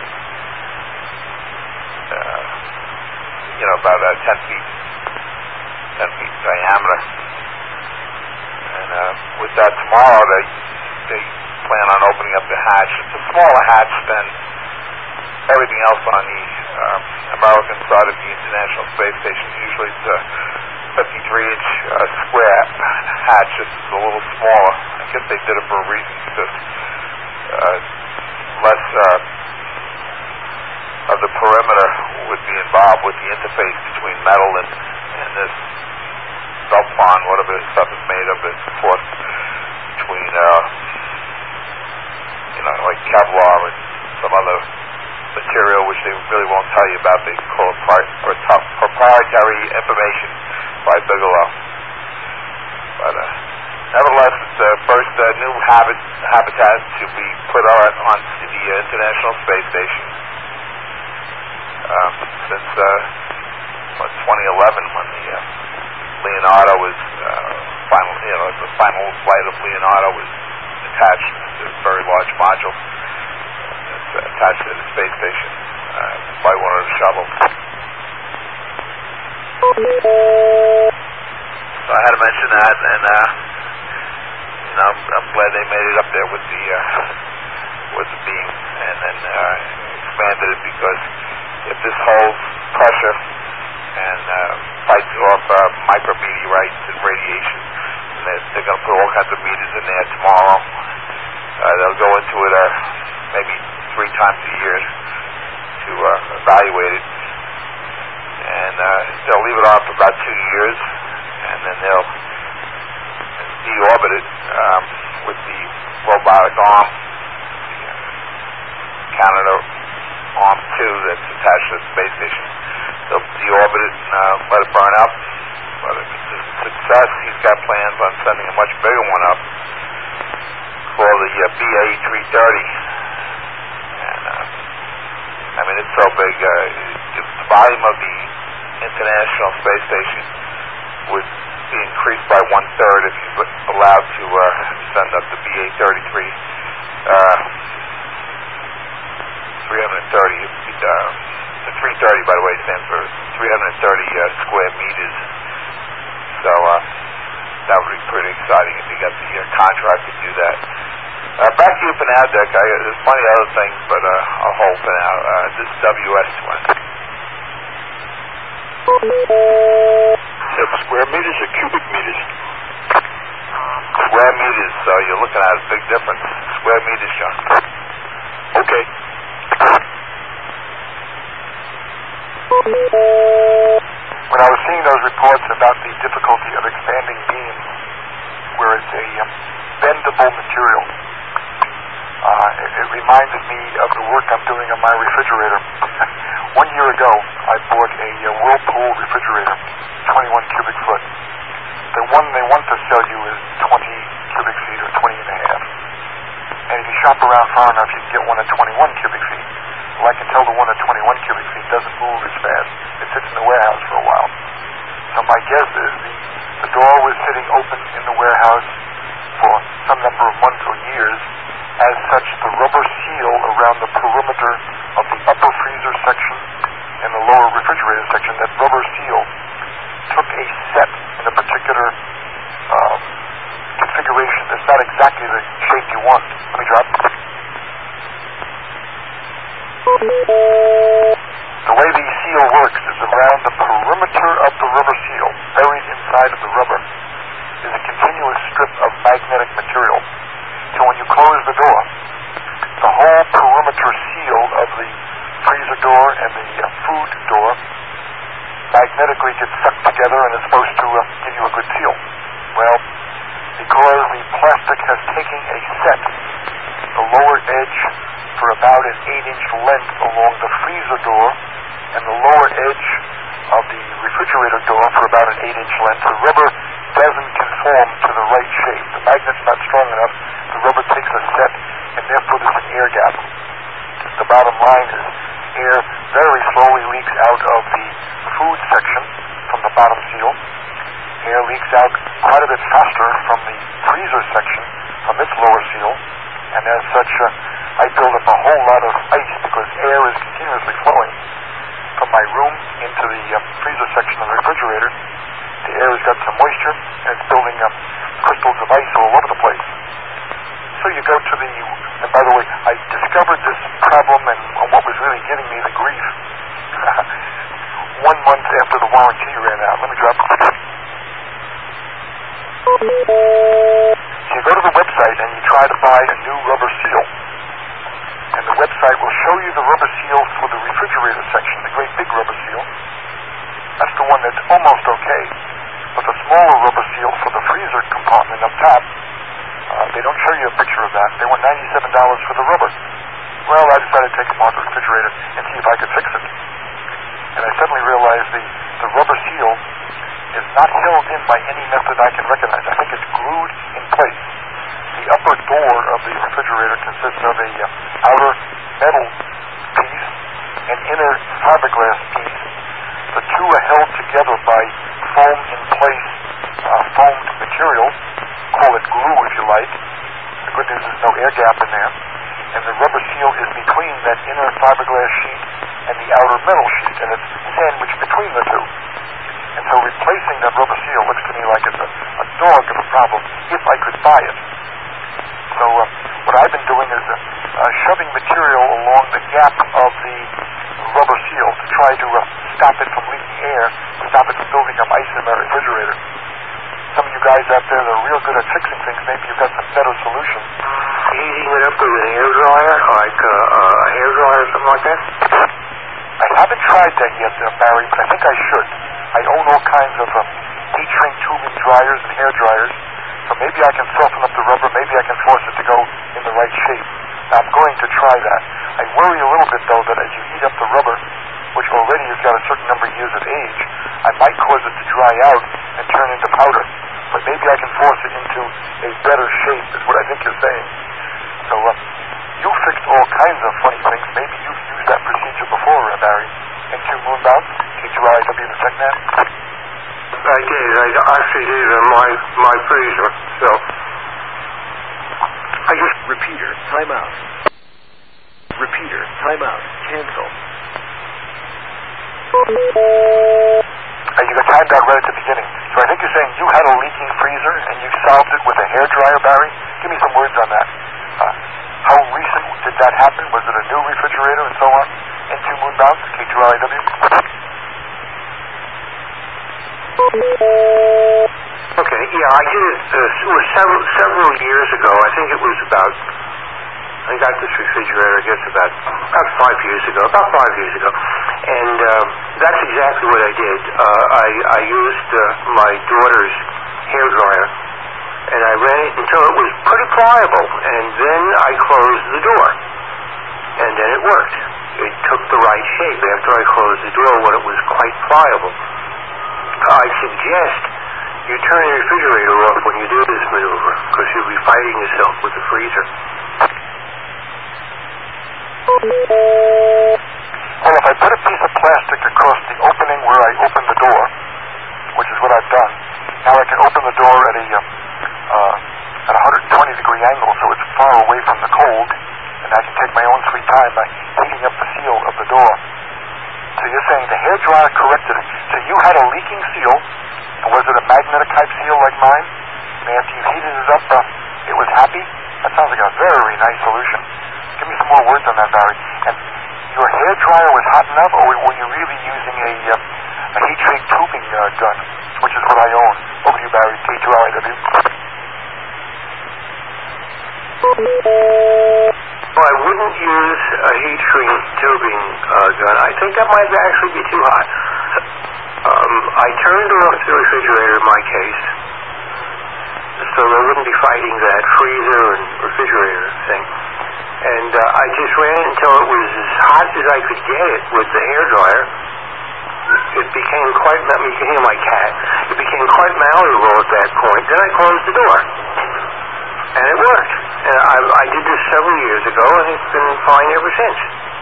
about 10 feet diameter. And with that, tomorrow they plan on opening up the hatch. It's a smaller hatch than everything else on the American side of the International Space Station. Usually it's a 53-inch square hatch. This is a little smaller. I guess they did it for a reason, because less of the perimeter would be involved with the interface between metal and this Delpon, whatever this stuff is made of, that's forced between like Kevlar and some other material which they really won't tell you about. They call it proprietary information by Bigelow. But nevertheless, it's the first new habitat to be put onto the International Space Station since 2011, when the Leonardo was the final flight of Leonardo was attached to a very large module that's attached to the space station by one of the shuttles. So I had to mention that, and I'm glad they made it up there with the beam, and then expanded it, because if this holds pressure and fights off micrometeorites and radiation, they're going to put all kinds of meters in there tomorrow. They'll go into it maybe 3 times a year to evaluate it, and they'll leave it on for about 2 years, and then they'll deorbit it with the robotic arm, the Canadarm2 that's attached to the space station. They'll deorbit it and let it burn up. But if it's a success, he's got plans on sending a much bigger one up, called the BA-330. And it's so big. The volume of the International Space Station would be increased by 1/3 if he's allowed to send up the BA-33. 330. The 330, by the way, stands for 330 square meters. So that would be pretty exciting if you got the contract to do that. Back to you for now, Dick. There's plenty of other things, but I'll hold for now. This is WS-Twin. Square meters or cubic meters? Square meters, so you're looking at a big difference. Square meters, John. Okay. When I was seeing those reports about the difficulty of expanding beams, where it's a bendable material, it reminded me of the work I'm doing on my refrigerator. 1 year ago, I bought a Whirlpool refrigerator, 21 cubic foot. The one they want to sell you is 20 cubic feet or 20 and a half. And if you shop around far enough, you can get one at 21 cubic feet. Well, I can tell the one at 21 cubic feet doesn't move as fast. It sits in the warehouse for a while. So my guess is the door was sitting open in the warehouse for some number of months or years. As such, the rubber seal around the perimeter of the upper freezer section and the lower refrigerator section, that rubber seal took a set in a particular configuration. It's not exactly the shape you want. Let me drop. The way the seal works is around the perimeter of the rubber seal, buried inside of the rubber, is a continuous strip of magnetic material. So when you close the door, the whole perimeter seal of the freezer door and the food door magnetically get sucked together and is supposed to give you a good seal. Well, because the plastic has taken a set, the lower edge for about an 8-inch length along the freezer door and the lower edge of the refrigerator door for about an 8-inch length, the rubber doesn't conform to the right shape. The magnet's not strong enough. The rubber takes a set, and therefore there's an air gap. The bottom line is air very slowly leaks out of the food section from the bottom seal. Air leaks out quite a bit faster from the freezer section from its lower seal, and as such, I build up a whole lot of ice because air is continuously flowing from my room into the freezer section of the refrigerator. The air has got some moisture, and it's building up crystals of ice all over the place. So you go to the, and by the way, I discovered this problem and what was really giving me the grief 1 month after the warranty ran out. Let me drop it. So you go to the website and you try to buy a new rubber seal. And the website will show you the rubber seal for the refrigerator section, the great big rubber seal. That's the one that's almost okay. But the smaller rubber seal for the freezer compartment up top, they don't show you a picture of that. They want $97 for the rubber. Well, I decided to take it apart the refrigerator and see if I could fix it. And I suddenly realized the rubber seal is not held in by any method I can recognize. I think it's glued in place. The upper door of the refrigerator consists of a outer metal piece and inner fiberglass piece. The two are held together by foam in place, foamed material. Call it glue if you like. The good news is no air gap in there. And the rubber seal is between that inner fiberglass sheet and the outer metal sheet, and it's sandwiched between the two. And so replacing that rubber seal looks to me like it's a dog of a problem if I could buy it. So what I've been doing is shoving material along the gap of the rubber seal to try to stop it from leaking air, stop it from building up ice in my refrigerator. Some of you guys out there that are real good at fixing things, maybe you've got some better solution. Heating it up with a hairdryer, like a hairdryer or something like that? I haven't tried that yet, Barry, but I think I should. I own all kinds of heat shrink tubing dryers and hair dryers, so maybe I can soften up the rubber, maybe I can force it to go in the right shape. Now, I'm going to try that. I worry a little bit, though, that as you heat up the rubber, which already has got a certain number of years of age, I might cause it to dry out and turn into powder. But maybe I can force it into a better shape, is what I think you're saying. So, you fixed all kinds of funny things. Maybe you've used that procedure before, Barry. N2 Moonbound, K2RIW, the Tech Man. I did. I actually did on my freezer. So, I just... Repeater, timeout. Repeater, timeout. Cancel. You got timed out right at the beginning. So I think you're saying you had a leaking freezer and you solved it with a hairdryer, Barry? Give me some words on that. How recent did that happen? Was it a new refrigerator and so on? N2 Moonbound, K2RIW? Okay, yeah, I did it. It was several years ago. I think it was about... I got this refrigerator, I guess, about 5 years ago. And that's exactly what I did. I used my daughter's hairdryer, and I ran it until it was pretty pliable, and then I closed the door, and then it worked. It took the right shape after I closed the door when it was quite pliable. I suggest you turn the refrigerator off when you do this maneuver, because you'll be fighting yourself with the freezer. Well, if I put a piece of plastic across the opening where I opened the door, which is what I've done, now I can open the door at a 120-degree angle so it's far away from the cold, and I can take my own sweet time by heating up the seal of the door. So you're saying the hairdryer corrected it. So you had a leaking seal, and was it a magnetic type seal like mine? And after you heated it up, it was happy? That sounds like a very nice solution. Give me some more words on that, Barry. And your hairdryer was hot enough, or were you really using a heat shrink tubing gun, which is what I own? Over to you, Barry, K2RIW. Well, wouldn't use a heat shrink tubing gun. I think that might actually be too hot. I turned off the refrigerator in my case, so they wouldn't be fighting that freezer and refrigerator thing. And I just ran it until it was as hot as I could get it with the hairdryer. It became quite, you can hear my cat, it became quite malleable at that point. Then I closed the door. And it worked. And I did this several years ago, and it's been fine ever since.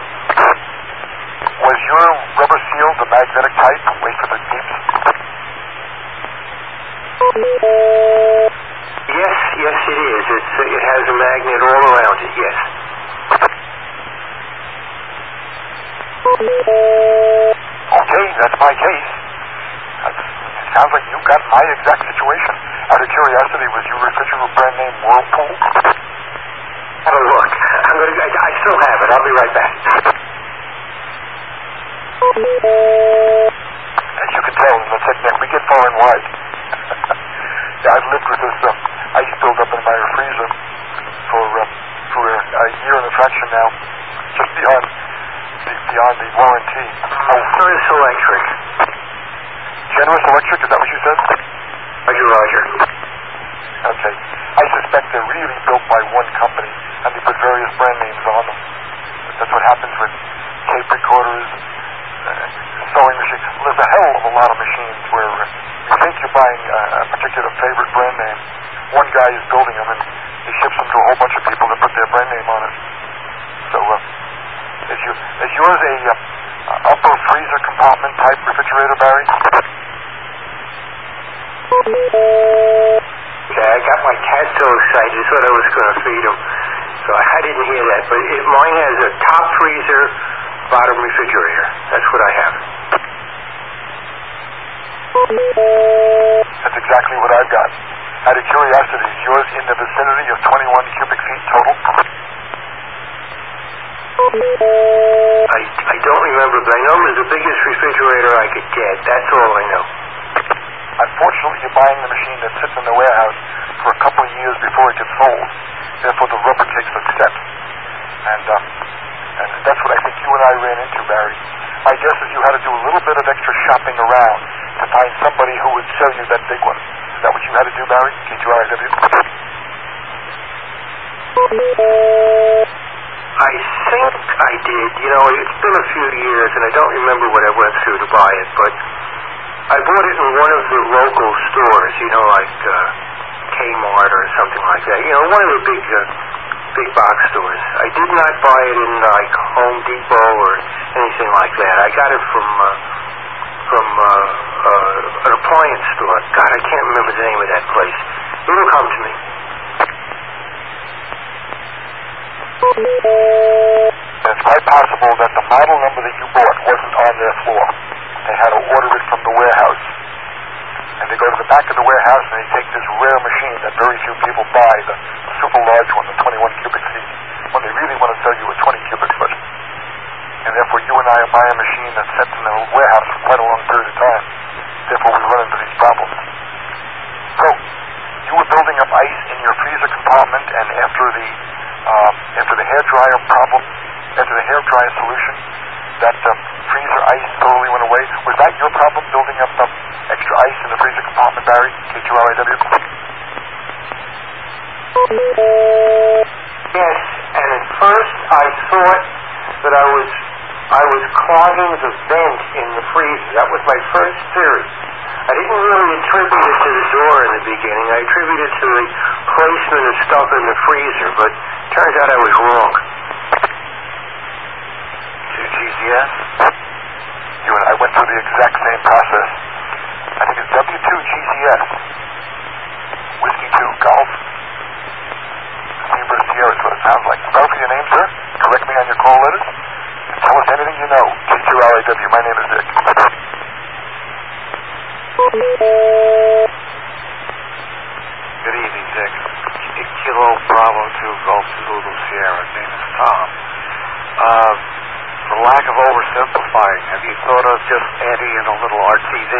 Was your rubber seal the magnetic type? Wait for the beeps. Yes, it is. It has a magnet all around it, yes. Okay, that's my case. It sounds like you got my exact situation. Out of curiosity, was your refrigerator brand name Whirlpool? Oh, look. I still have it. I'll be right back. As you can tell, we get far and wide. Yeah, I've lived with this ice buildup in my freezer for a year and a fraction now, just beyond the warranty. Generous Electric. Generous Electric, is that what you said? Roger. Okay. I suspect they're really built by one company, and they put various brand names on them. That's what happens with tape recorders, sewing machines. Well, there's a hell of a lot of machines where you think you're buying a particular favorite brand name. One guy is building them, and he ships them to a whole bunch of people that put their brand name on it. So, is yours a upper freezer compartment type refrigerator, Barry? Yeah, I got my cat so excited, I thought I was going to feed him. So I didn't hear that. But mine has a top freezer, bottom refrigerator. That's what I have. That's exactly what I've got. Out of curiosity, is yours in the vicinity of 21 cubic feet total? I don't remember, but I know it was the biggest refrigerator I could get. That's all I know. Unfortunately, you're buying the machine that sits in the warehouse for a couple of years before it gets sold. Therefore, the rubber takes the steps. And that's what I think you and I ran into, Barry. My guess is you had to do a little bit of extra shopping around to find somebody who would sell you that big one. Is that what you had to do, Barry? K2RIW? I think I did. It's been a few years, and I don't remember what I went through to buy it, but I bought it in one of the local stores, like Kmart or something like that. One of the big box stores. I did not buy it in like Home Depot or anything like that. I got it from an appliance store. God, I can't remember the name of that place. It'll come to me. It's quite possible that the model number that you bought wasn't on their floor. They had to order it from the warehouse. And they go to the back of the warehouse and they take this rare machine that very few people buy, the super large one, the 21 cubic feet, when they really want to sell you a 20 cubic foot. And therefore you and I are buying a machine that sits in the warehouse for quite a long period of time. Therefore we run into these problems. So, you were building up ice in your freezer compartment, and after the hairdryer problem, after the hairdryer solution, that freezer ice totally went away. Was that your problem, building up extra ice in the freezer compartment, Barry? K2RIW? Yes, and at first I thought that I was clogging the vent in the freezer. That was my first theory. I didn't really attribute it to the door in the beginning. I attributed it to the placement of stuff in the freezer, but turns out I was wrong. GCS? You and I went through the exact same process. I think it's W2GCS. Whiskey 2 Golf. Zebra Sierra is what it sounds like. Spell for your name, sir. Correct me on your call letters. And tell us anything you know. K2RIW. My name is Dick. Good evening, Dick. Kilo Bravo 2 Golf Zulu Sierra. His name is Tom. For lack of oversimplifying, have you thought of just adding in a little RTV?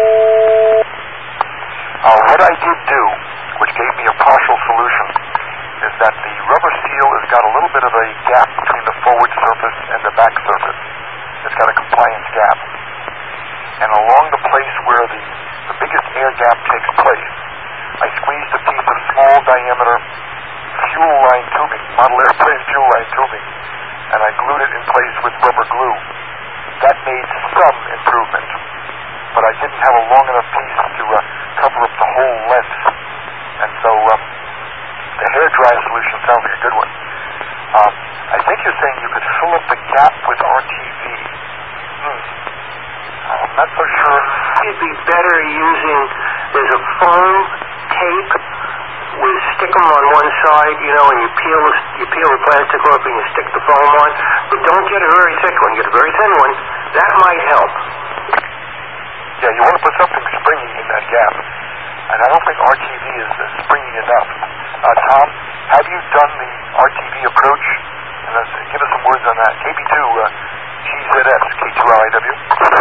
What I did do, which gave me a partial solution, is that the rubber seal has got a little bit of a gap between the forward surface and the back surface. It's got a compliance gap. And along the place where the biggest air gap takes place, I squeezed a piece of small diameter fuel line tubing, model airplane fuel line tubing, and I glued it in place with rubber glue. That made some improvement, but I didn't have a long enough piece to cover up the whole length. And so the hair dry solution sounds like a good one. I think you're saying you could fill up the gap with RTV. I'm not so sure. It'd be better using, there's a foam tape with stick them on one side, you know, and you peel the plastic off and you stick the foam on, but don't get a very thick one, get a very thin one. That might help. Yeah, you want to put something springy in that gap, and I don't think RTV is springy enough. Tom, have you done the RTV approach? And give us some words on that. KB2 GZS K2LIW.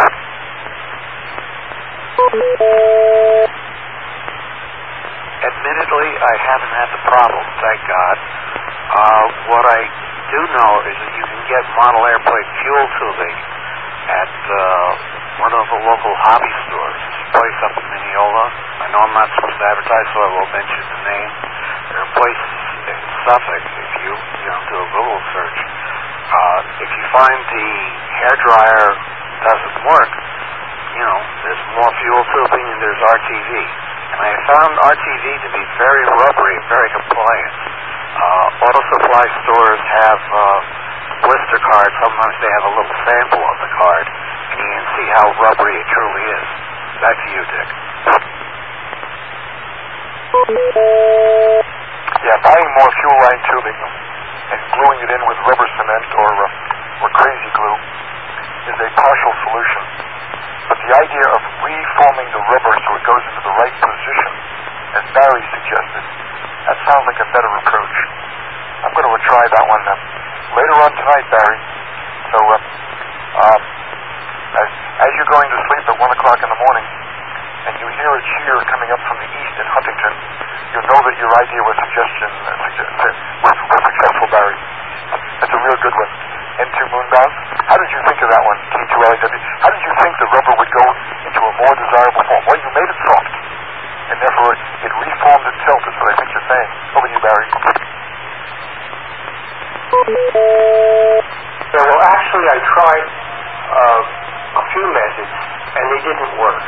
Admittedly, I haven't had the problem, thank God. What I do know is that you can get model airplane fuel tubing at one of the local hobby stores. There's a place up in Mineola. I know I'm not supposed to advertise, so I won't mention the name. There are places in Suffolk, if you do a Google search. If you find the hairdryer doesn't work, there's more fuel tubing and there's RTV. And I found RTV to be very rubbery and very compliant. Auto supply stores have blister cards. Sometimes they have a little sample of the card, and you can see how rubbery it truly is. Back to you, Dick. Yeah, buying more fuel line tubing and gluing it in with rubber cement or crazy glue is a partial solution. But the idea of reforming the rubber so it goes into the right position, as Barry suggested, that sounds like a better approach. I'm going to try that one later on tonight, Barry. So as you're going to sleep at 1 o'clock in the morning and you hear a cheer coming up from the east in Huntington, you'll know that your idea was successful, Barry. That's a real good one. N2 Moonbound. How did you think of that one, K2LIW? How did you think the rubber would go into a more desirable form? Well, you made it soft, and therefore it reformed itself, is what I think you're saying. Over to you, Barry. Yeah, well, actually, I tried a few methods, and they didn't work.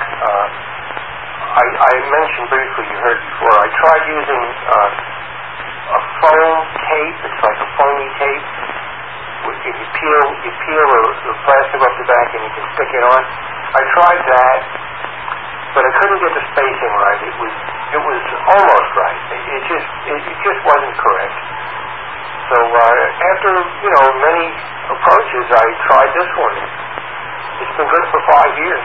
I mentioned briefly, you heard before, I tried using a foam tape. It's like a foamy tape. If you peel the plastic off the back and you can stick it on. I tried that, but I couldn't get the spacing right. It was almost right. It just wasn't correct. So after many approaches, I tried this one. It's been good for 5 years.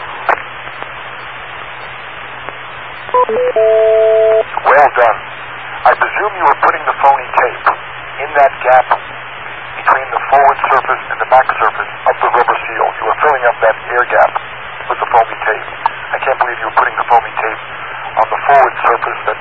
Well done. I presume you were putting the phony tape in that gap between the forward surface and the back surface of the rubber seal. You were filling up that air gap with the foamy tape. I can't believe you were putting the foamy tape on the forward surface that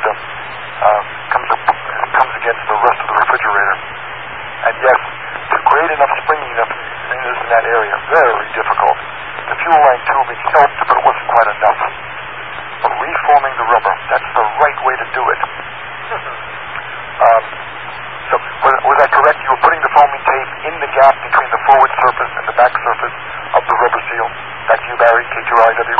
comes against the rest of the refrigerator. And yes, to create enough springiness in that area, very difficult. The fuel line tubing helped, but it wasn't quite enough. But reforming the rubber, that's the right way to do it. So was that correct? You were putting the foamy tape in the gap between the forward surface and the back surface of the rubber seal. Back to you, Barry, K2LIW.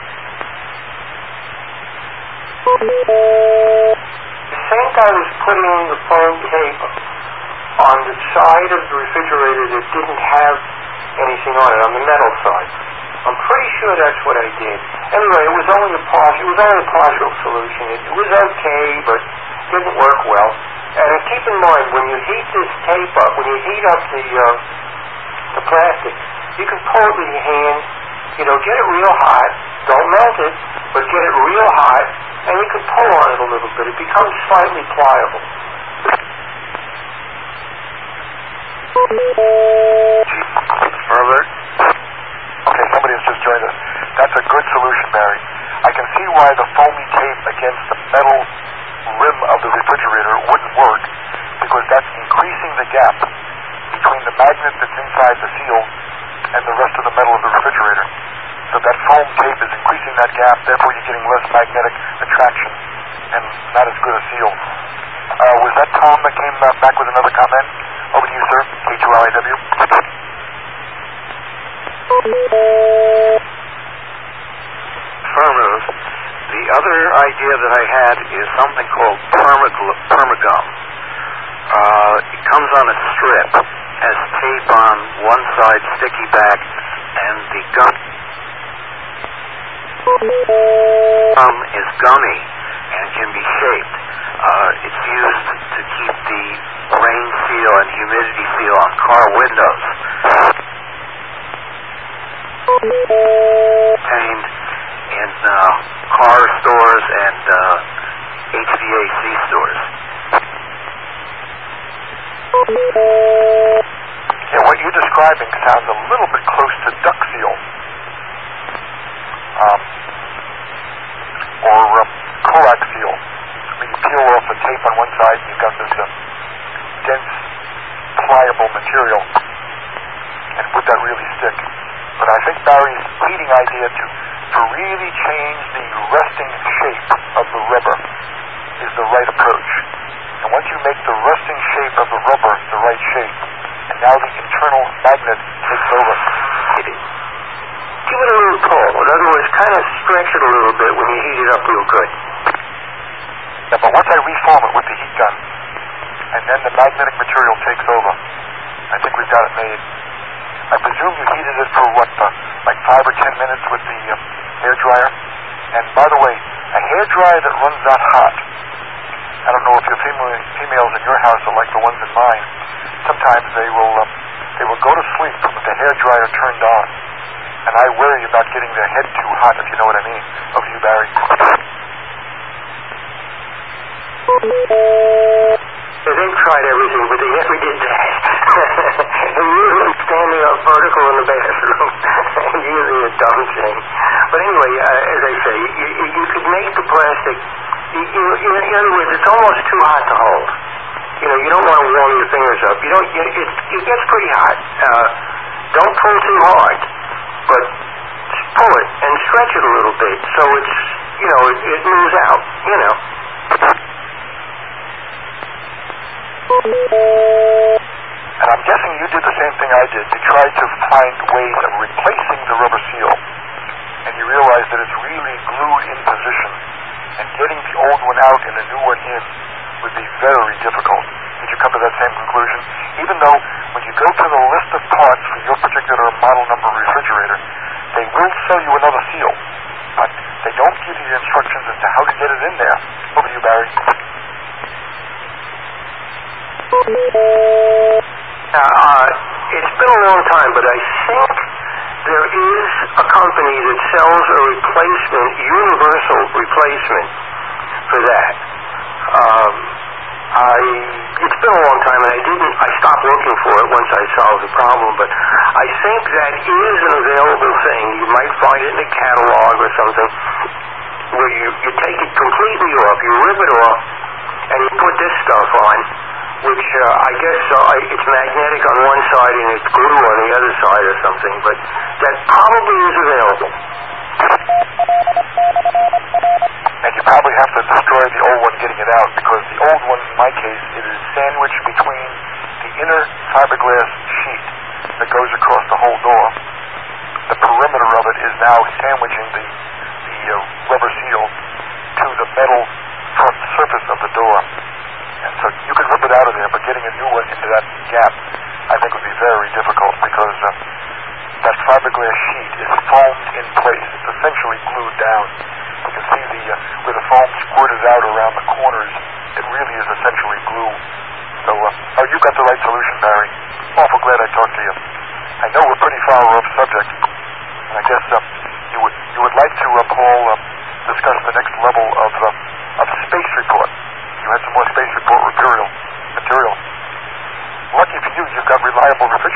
I think I was putting the foam tape on the side of the refrigerator that didn't have anything on it, on the metal side. I'm pretty sure that's what I did. Anyway, it was only a partial solution. It was okay, but didn't work well. And keep in mind, when you heat this tape up, when you heat up the plastic, you can pull it with your hand, get it real hot, don't melt it, but get it real hot, and you can pull on it a little bit. It becomes slightly pliable. Further? Okay, somebody has just joined us. That's a good solution, Barry. I can see why the foamy tape against the metal rim of the refrigerator wouldn't work, because that's increasing the gap between the magnet that's inside the seal and the rest of the metal of the refrigerator. So that foam tape is increasing that gap, therefore you're getting less magnetic attraction and not as good a seal. Was that Tom that came back with another comment? Over to you, sir. K2LIW. Affirmative. The other idea that I had is something called permagum. It comes on a strip, has tape on one side, sticky back, and the gum is gummy and can be shaped. It's used to keep the rain seal and humidity seal on car windows. Obtained in car stores and HVAC stores. Yeah, what you're describing sounds a little bit close to duck seal. Or coax seal. Where you peel off the tape on one side and you've got this dense, pliable material. And would that really stick? But I think Barry's leading idea to really change the resting shape of the rubber is the right approach. And once you make the resting shape of the rubber the right shape, and now the internal magnet takes over. Give it a little pull. In other words, kind of stretch it a little bit when you heat it up real good. Yeah, but once I reform it with the heat gun, and then the magnetic material takes over, I think we've got it made. I presume you heated it for what, like 5 or 10 minutes with the hair dryer? And by the way, a hair dryer that runs that hot, I don't know if your females in your house are like the ones in mine. Sometimes they will go to sleep with the hair dryer turned on, and I worry about getting their head too hot, if you know what I mean. Over to you, Barry. They've tried everything, but they never did that. And usually standing up vertical in the bathroom is usually a dumb thing. But anyway, as I say, you could make the plastic. In other words, it's almost too hot to hold. You don't want to warm your fingers up. It gets pretty hot. Don't pull too hard, but pull it and stretch it a little bit so it's it moves out. And I'm guessing you did the same thing I did to try to find ways of replacing the rubber seal. And you realize that it's really glued in position, and getting the old one out and the new one in would be very difficult. Did you come to that same conclusion? Even though when you go to the list of parts for your particular model number refrigerator, they will sell you another seal, but they don't give you instructions as to how to get it in there. Over to you, Barry. It's been a long time, but I think there is a company that sells a replacement, universal replacement for that. It's been a long time, and I stopped looking for it once I solved the problem, but I think that is an available thing. You might find it in a catalog or something where you take it completely off, you rip it off, and you put this stuff on, which I guess it's magnetic on one side and it's glue on the other side or something, but that probably is available. And you probably have to destroy the old one getting it out, because the old one, in my case, it is sandwiched between the inner fiberglass sheet that goes across the whole door. The perimeter of it is now sandwiching the rubber seal to the metal front surface of the door. And so you could rip it out of there, but getting a new one into that gap, I think, would be very difficult, because that fiberglass sheet is foamed in place. It's essentially glued down. You can see where the foam squirted out around the corners. It really is essentially glue. So, you got the right solution, Barry. Awful glad I talked to you. I know we're pretty far off subject, and I guess you would like to, Paul, discuss the next level of space report. You had some more space report material. Lucky for you, you've got reliable refrigerators.